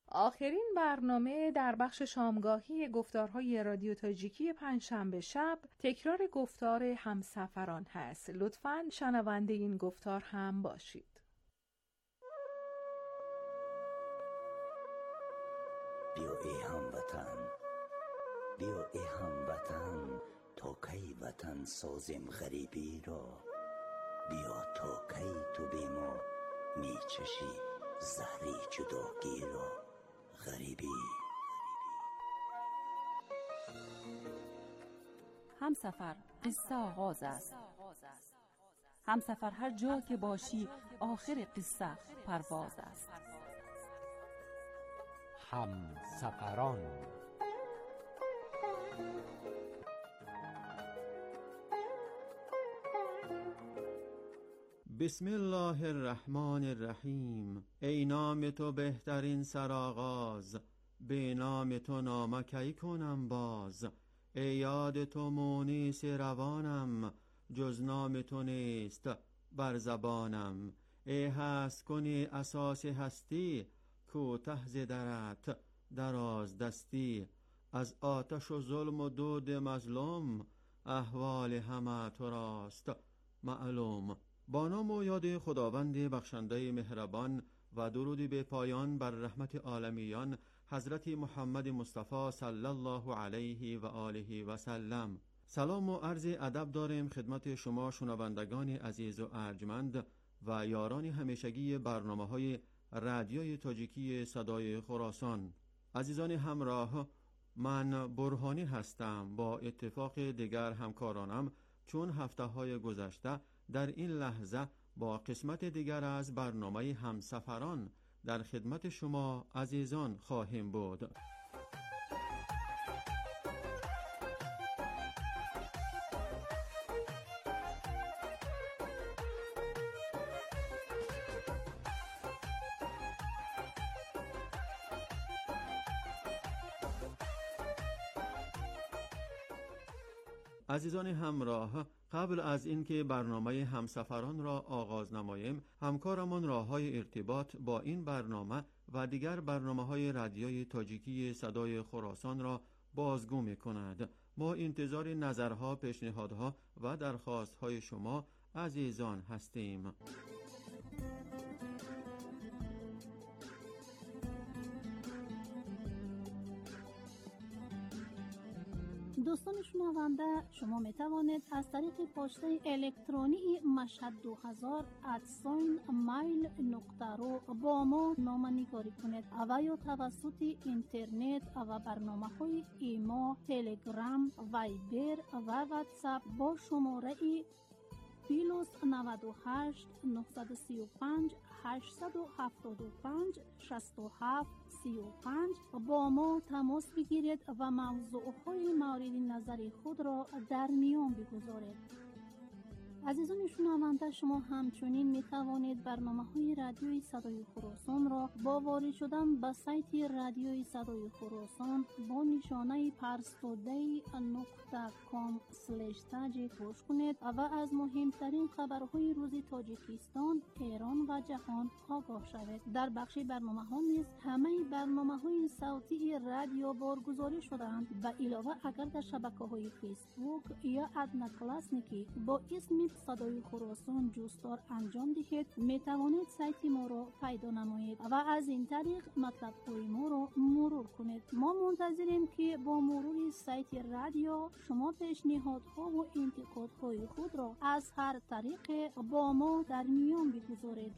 آخرین برنامه در بخش شامگاهی گفتارهای رادیو تاجیکی پنجشنبه شب تکرار گفتار همسفران هست. لطفاً شنونده این گفتار هم باشید. بیا ای هموطن، بیا ای هموطن، تا کی وطن سازیم غریبی را. بیا تا کی تو بی ما می چشی زهری جداگی را. غریبی همسفر قصه آغاز است. همسفر هر جا که باشی آخر قصه پرواز است. همسفران. بسم الله الرحمن الرحیم. ای نام تو بهترین سرآغاز، به نام تو نامه کی کنم باز. ای یاد تو مونس روانم، جز نام تو نیست بر زبانم. ای هست کنی اساس هستی، کوته ز درت دراز دستی. از آتش و ظلم و دود مظلوم، احوال همه تو راست معلوم. با نام و یاد خداوند بخشنده مهربان و درودی به پایان بر رحمت عالمیان حضرت محمد مصطفی صلی الله علیه و آله و سلم. سلام و عرض ادب داریم خدمت شما شنوندگان عزیز و ارجمند و یاران همیشگی برنامه‌های رادیوی تاجیکی صدای خراسان. عزیزان همراه، من برهانی هستم. با اتفاق دیگر همکارانم چون هفته‌های گذشته در این لحظه با قسمت دیگر از برنامه همسفران در خدمت شما عزیزان خواهیم بود. عزیزان همراه، قبل از اینکه برنامه همسفران را آغاز نماییم، همکارمان راه‌های ارتباط با این برنامه و دیگر برنامه‌های رادیوی تاجیکی صدای خراسان را بازگو می‌کند. ما انتظار نظرها، پیشنهادها و درخواست‌های شما عزیزان هستیم. دوستان شنونده، شما می توانید از طریق پسته الکترونی مشهد 2000@mail.ru با ما نامه‌نگاری کنید و یا توسط اینترنت و برنامه‌های ایما، تلگرام، وایبر و واتساپ با شماره +98 935 875 67 35 با ما تماس بگیرید و موضوعهای مورد نظر خود را در میان بگذارید. عزیزان شنونده، شما همچنین می توانید برنامه‌های رادیوی صدای خراسان را با وارد شدن به سایت رادیوی صدای خراسان با نشانه parstoday.com/tag گوش کنید و از مهمترین خبرهای روز تاجیکستان، ایران و جهان آگاه شوید. در بخش برنامه‌ها نیز همه برنامه‌های صوتی رادیو بارگذاری شده‌اند. به علاوه اگر در شبکه‌های فیسبوک یا ادنا کلاسنیکی با اسم صدای خراسان جستار انجام دهید، می توانید سایت ما را پیدا نمایید و از این طریق مطلب‌های ما را مرور کنید. ما منتظریم که با مرور سایت رادیو شما پیشنهادها و انتقادهای خود را از هر طریق با ما در میان بگذارید.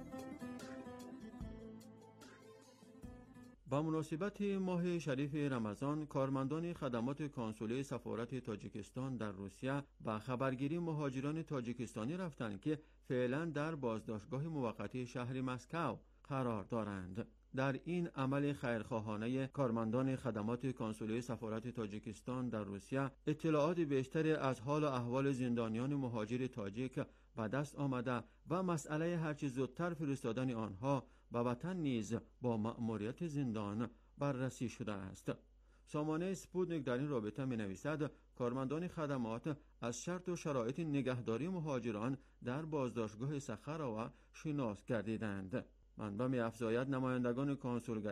با مناسبت ماه شریف رمضان، کارمندان خدمات کنسولی سفارت تاجیکستان در روسیه به خبرگیری مهاجران تاجیکستانی رفتند که فعلا در بازداشتگاه موقتی شهر مسکو قرار دارند. در این عمل خیرخواهانه کارمندان خدمات کنسولی سفارت تاجیکستان در روسیه اطلاعات بیشتری از حال و احوال زندانیان مهاجر تاجیک به دست آمده و مسئله هرچه زودتر فرستادن آنها به وطن نیز با مأموریت زندان بررسی شده است. سامانه سپوتنیک در این رابطه می نویسد کارمندان خدمات از شرط و شرایط نگهداری مهاجران در بازداشتگاه سخراوه شناس گردیدند. منبع می افزاید نمایندگان کنسولگری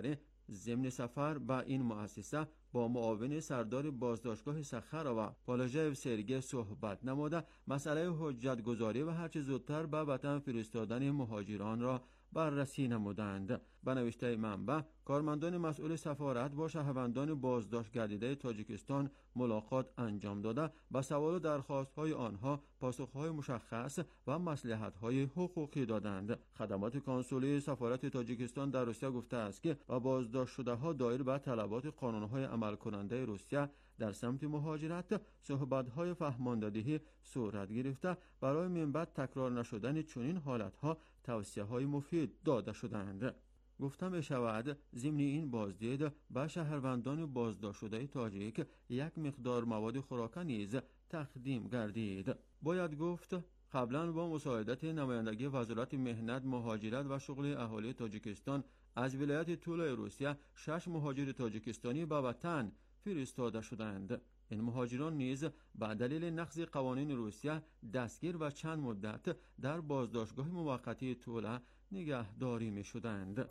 ضمن سفر به این مؤسسه با معاون سردار بازداشتگاه سخرا و پالاژف سرگی صحبت نموده مسئله حجت‌گذاری و هرچه زودتر به وطن فرستادن مهاجران را بررسی نمودند. به نوشته منبع، کارمندان مسئول سفارت با شهروندان بازداشت گردیده تاجیکستان ملاقات انجام داده به سوال و درخواست‌های آنها پاسخ‌های مشخص و مصلحت‌های حقوقی دادند. خدمات کنسولی سفارت تاجیکستان در روسیه گفته است که با بازداشت شده‌ها دایر به طلبات قانون‌های عمل کننده روسیه در سمت مهاجرت صحبت‌های فهماندهی صورت گرفته برای من بعد تکرار نشدن چنین حالت‌ها توصیه‌های مفید داده شدند. گفتم بشود ضمن این بازدید به شهروندان بازداشت شده تاجیک یک مقدار مواد خوراک نیز تقدیم گردید. باید گفت قبلا با مساعدت نمایندگی وزارت مهنت، مهاجرت و شغل اهالی تاجیکستان از ولایت طولای روسیه 6 مهاجر تاجیکستانی به وطن فرستاده شدند. این مهاجران نیز به دلیل نقض قوانین روسیه دستگیر و چند مدت در بازداشتگاه موقتی توله نگهداری می شدند.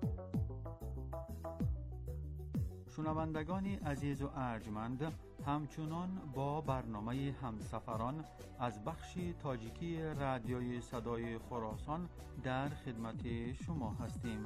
شنوندگان عزیز و ارجمند، همچنان با برنامه همسفران از بخش تاجیکی رادیوی صدای خراسان در خدمت شما هستیم.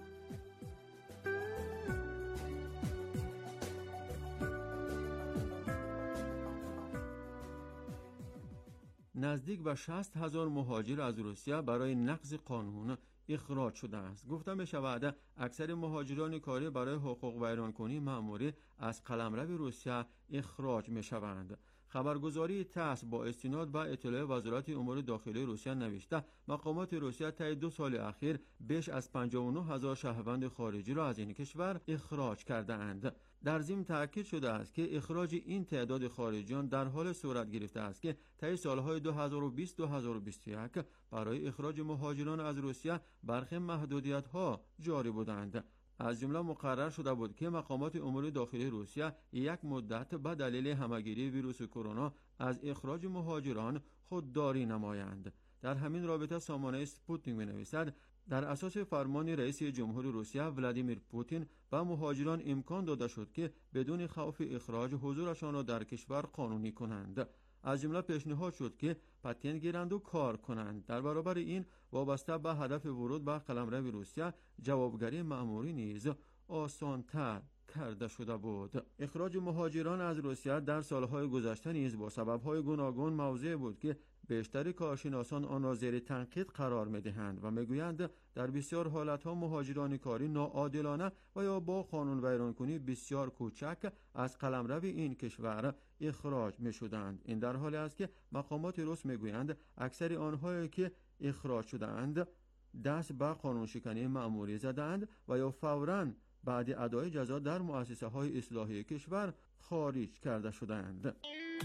نزدیک به 60,000 مهاجر از روسیه برای نقض قانون اخراج شده است. گفتم می شود اکثر مهاجران کاری برای حقوق ویرانکنی مأموری از قلمرو روسیه اخراج می شوند. خبرگزاری تاس با استناد به اطلاع وزارت امور داخلی روسیه نوشته مقامات روسیه طی 2 سال اخیر بیش از 59,000 شهروند خارجی را از این کشور اخراج کرده اند. در ضمن تاکید شده است که اخراج این تعداد خارجیان در حال صورت گرفته است که طی سالهای 2020-2021 برای اخراج مهاجران از روسیه برخی محدودیت‌ها جاری بودند. از جمله مقرر شده بود که مقامات امور داخلی روسیه یک مدت به دلیل همه‌گیری ویروس کرونا از اخراج مهاجران خودداری نمایند. در همین رابطه سامانه سپوتنیک می‌نویسد در اساس فرمان رئیس جمهور روسیه ولادیمیر پوتین به مهاجران امکان داده شد که بدون خوف اخراج حضورشان را در کشور قانونی کنند. از جمله پیشنهاد شد که پتنت گیرند و کار کنند. در برابر این وابسته به هدف ورود به قلمرو روسیه جوابگری مأموری نیز آسان‌تر کرده شده بود. اخراج مهاجران از روسیه در سالهای گذشته نیز با سبب‌های گوناگون موضوع بود که بیشتر کارشناسان آن را زیر تنقید قرار می‌دهند و می‌گویند در بسیار حالت‌ها مهاجران کاری ناعادلانه و یا با قانون ویرانکنی بسیار کوچک از قلمرو این کشور اخراج می‌شدند. این در حالی است که مقامات روس می‌گویند اکثر آنهایی که اخراج شدند دست به قانون شکنی مأموری زدند و یا فوراً بعد ادای جزا در مؤسسه‌های اصلاحی کشور خارج کرده شدند.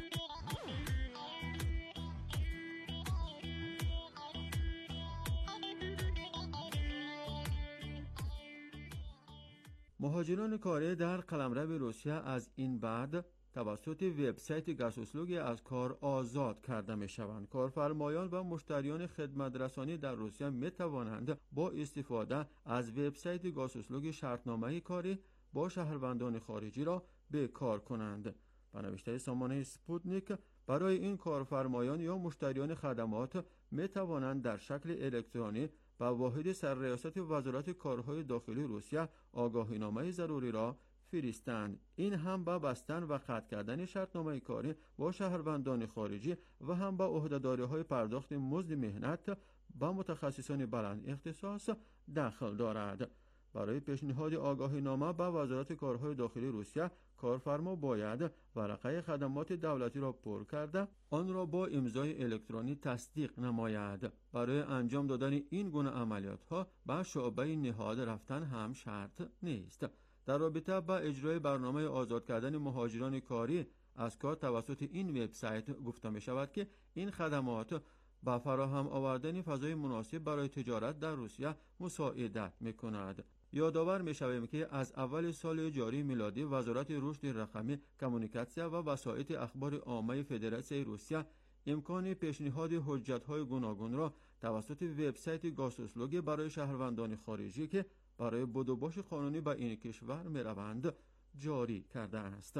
مهاجران کاری در قلمرو روسیه از این بعد توسط وبسایت گاسوسلوگ از کار آزاد کرده می شوند. کارفرمایان و مشتریان خدمت رسانی در روسیه می توانند با استفاده از وبسایت گاسوسلوگ شرطنامه کاری با شهروندان خارجی را به کار کنند. به نوشته سامانه سپوتنیک برای این کارفرمایان یا مشتریان خدمات می توانند در شکل الکترونی با واحد سرریاست وزارت کارهای داخلی روسیه آگاهینامه ضروری را فرستند. این هم با بستن و قطع کردن شرطنامه کاری با شهروندان خارجی و هم با عهده‌داری‌های پرداخت مزد مهنت با متخصصان بلند اختصاص دخل دارد. برای پیشنهاد آگاهینامه به وزارت کارهای داخلی روسیه کارفرما باید ورقه خدمات دولتی را پر کرده آن را با امضای الکترونی تصدیق نماید. برای انجام دادن این گونه عملیات‌ها به شعبه نهاد رفتن هم شرط نیست. در رابطه با اجرای برنامه آزاد کردن مهاجران کاری از کار توسط این وبسایت گفته می شود که این خدمات با فراهم آوردن فضای مناسب برای تجارت در روسیه مساعدت می کند. یادآور می شویم که از اول سال جاری میلادی وزارت رشد رقمی، کمونیکاسیا و وسایط اخبار عامه فدراسیون روسیه امکان پیشنهاد حجت‌های گوناگون را توسط وبسایت گاسوسلوگ برای شهروندان خارجی که برای بود و باش قانونی به این کشور می‌روند جاری کرده است.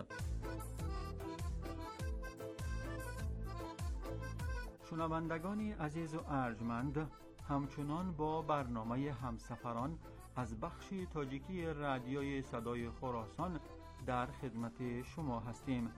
شنوندگان عزیز و ارجمند، همچنان با برنامه همسفران از بخش تاجیکی رادیوی صدای خراسان در خدمت شما هستیم.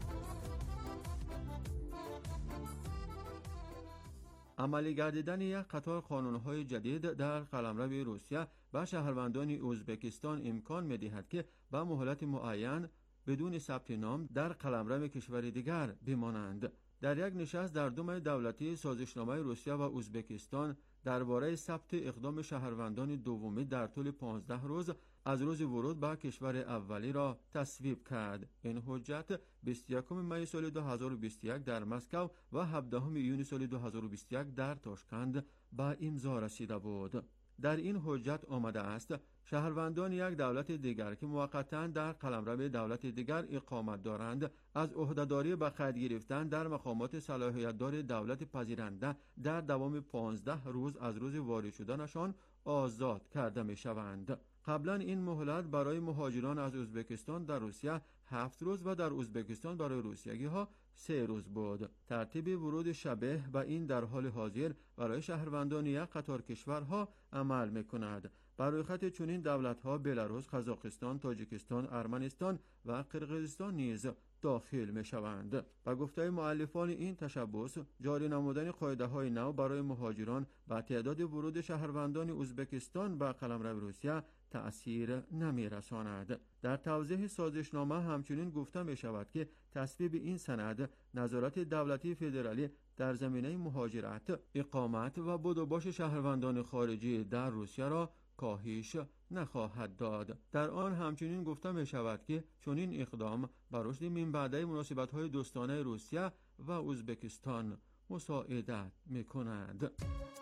عملی گردیدن یک قطار قانون‌های جدید در قلمرو روسیه به شهروندان ازبکستان امکان می‌دهد که به مهلت معین بدون ثبت نام در قلمرو کشور دیگر بمانند. در یک نشست در دوم دولتی سازشنامه روسیه و ازبکستان درباره ثبت اقدام شهروندان دومی در طول 15 روز از روز ورود به کشور اولی را تصویب کرد. این حجت 21 می سال 2021 در مسکو و 17 یونیو سال 2021 در تاشکند به امضا رسیده بود. در این حجت آمده است شهروندان یک دولت دیگر که موقتاً در قلمرو دولت دیگر اقامت دارند از عهدهداری به قید گرفتن در مقامات صلاحیت‌دار دولت پذیرنده در دوام 15 روز از روز وارد شدنشان آزاد کرده می‌شوند. قبلا این مهلت برای مهاجران از ازبکستان در روسیه 7 روز و در ازبکستان برای روسیگی‌ها 3 روز بود. ترتیب ورود شبیه به این در حال حاضر برای شهروندان یک قطار کشورها عمل می‌کند. برای خط چنین دولت‌ها بلاروس، قزاقستان، تاجیکستان، ارمنستان و قرقیزستان نیز داخل می‌شوند. با گفته مؤلفان این تشبث، جاری نمودن قاعده‌های نو برای مهاجران و تعداد ورود شهروندان ازبکستان به قلمرو روسیه تأثیر نمی‌رساند. در توضیح سازشنامه همچنین گفته می‌شود که تصویب این سند نظارت دولتی فدرالی در زمینه مهاجرت، اقامت و بود و باش شهروندان خارجی در روسیه را کاهش نخواهد داد. در آن همچنین گفته می شود که چنین اقدام بر رشد من بعده مناسبت‌های دوستانه روسیه و ازبکستان مساعدت می کند.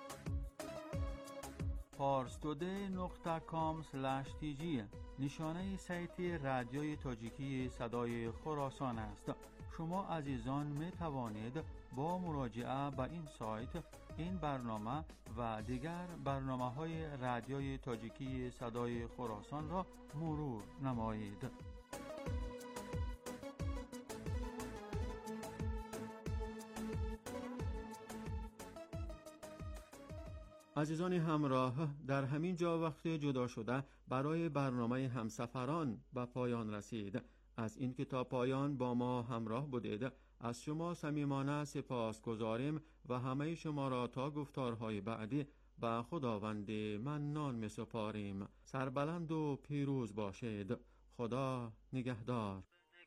parstoday.com/tg نشانه سایت رادیوی تاجیکی صدای خراسان است. شما عزیزان می توانید با مراجعه به این سایت این برنامه و دیگر برنامه‌های رادیوی تاجیکی صدای خراسان را مرور نمایید. عزیزان همراه، در همین جا وقت جدا شده برای برنامه همسفران به پایان رسید. از این که تا پایان با ما همراه بودید از شما صمیمانه سپاس گزاریم و همه شما را تا گفتارهای بعدی به خداوند منان می سپاریم. سربلند و پیروز باشید. خدا نگهدار.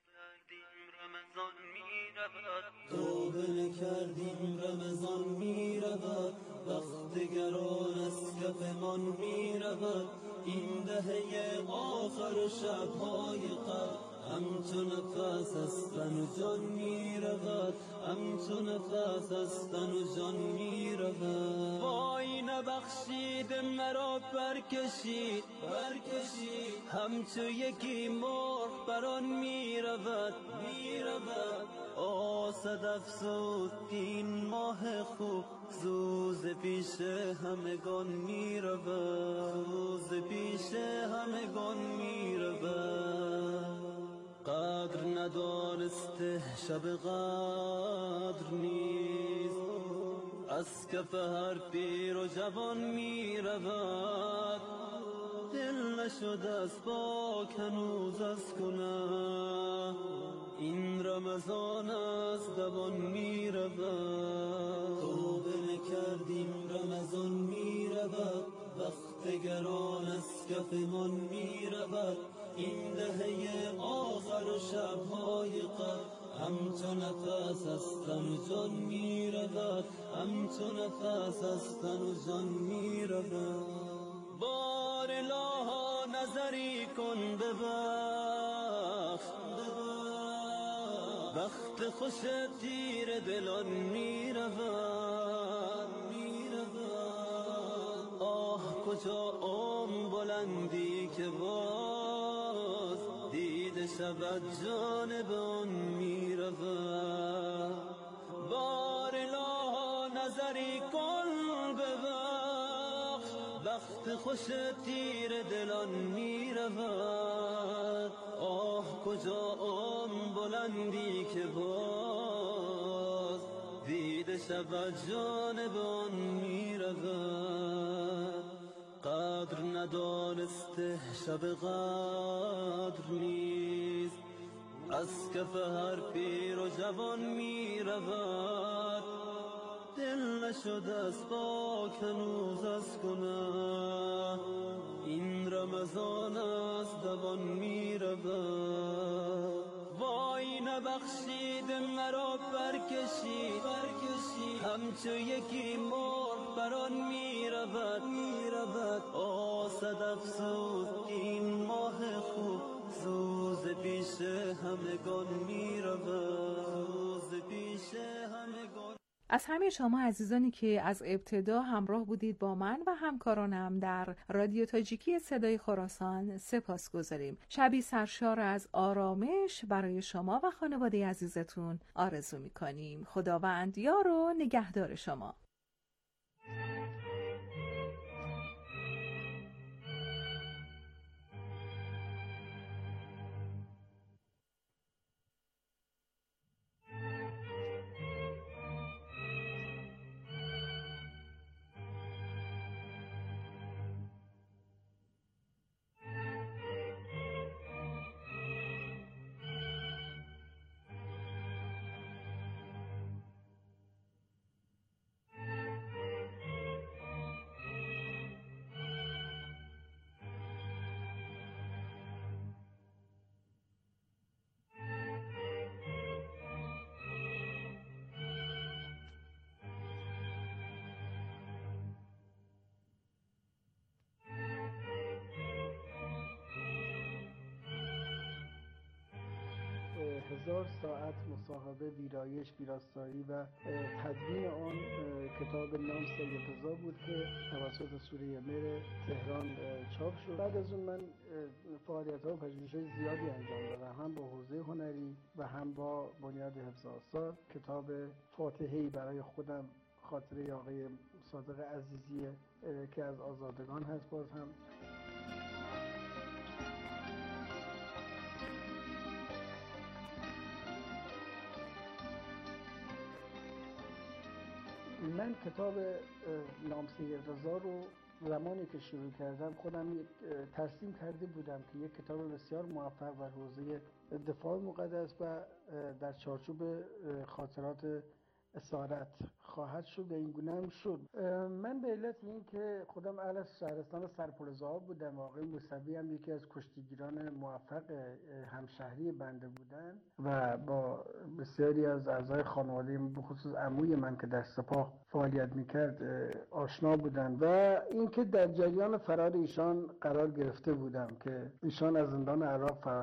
توبه نکردیم رمضان می رود، وقت گران از کفمان می رود. این دهه آخر شبهای قبل همچون نفس از تن و جان می رود، همچون نفس از تن و جان می رود. وای نبخشید مرا برکشید همچو یکی مرغ بران می رود. آسد افسوس این ماه خوب زوز پیش همگان می رود، زوز پیش همگان می رود. قدر ندانسته شب قدر نیست، از کف هر پیر و جوان می رود. دل نشد از پاک هنوز از گناه، این رمضان از دوان می رود. توبه نکردیم رمضان می رود، وقت گران از کفمان می رود. این دهه آخر و شبهای قبل همچون نفس از تن و جان می رود، همچون نفس از تن و جان می رود. بار الها نظری کن ببخش، وقت خوش تیر دلان می رود. آه کجا بلندی که باز دیده شود جانب آن می رود. بار الها نظری کن ببخش، وقت خوش تیر دلان می رود آه کجا آن بلندی که باز دیده شب از جانب آن می رود قدر ندانسته شب قدر نیست از کف هر پیر و جوان می رود دل نشد از خاک هنوز از گناه این رمضان از دوان می رود وای نبخشید مرا برکشید همچو یکی مرغ بران می رود آسد افسوس این ماه خوب سوز پیش همگان می رود پیش همگان. از همه شما عزیزانی که از ابتدا همراه بودید با من و همکارانم در رادیو تاجیکی صدای خراسان سپاسگزاریم. شبی سرشار از آرامش برای شما و خانواده عزیزتون آرزو می‌کنیم. خداوند یار و نگهدار شما. هزار ساعت مصاحبه ویرایش ویراستاری و تدوین آن کتاب نام سید رضا بود که توسط سوره مهر تهران چاپ شد. بعد از اون من فعالیت‌ها و پژوهش‌های زیادی انجام دادم هم با حوزه هنری و هم با بنیاد حفظ آثار. کتاب فاتحه‌ای برای خودم خاطره آقای صادق عزیزی که از آزادگان هست باز هم. من کتاب نام سید رضا رو زمانی که شروع کردم خودم ترسیم کرده بودم که یک کتاب بسیار موفق در حوزه دفاع مقدس و در چارچوب خاطرات اسارت خواهد شد و این گونه هم شد. من به علت این که خودم اهل از شهرستان سرپرزه‌ها بودم و آقای موسوی هم یکی از کشتیگیران موفق همشهری بنده بودن و با بسیاری از اعضای خانواده بخصوص عموی من که در سپاه فعالیت میکرد آشنا بودن و اینکه در جریان فرار ایشان قرار گرفته بودم که ایشان از زندان عراق فرار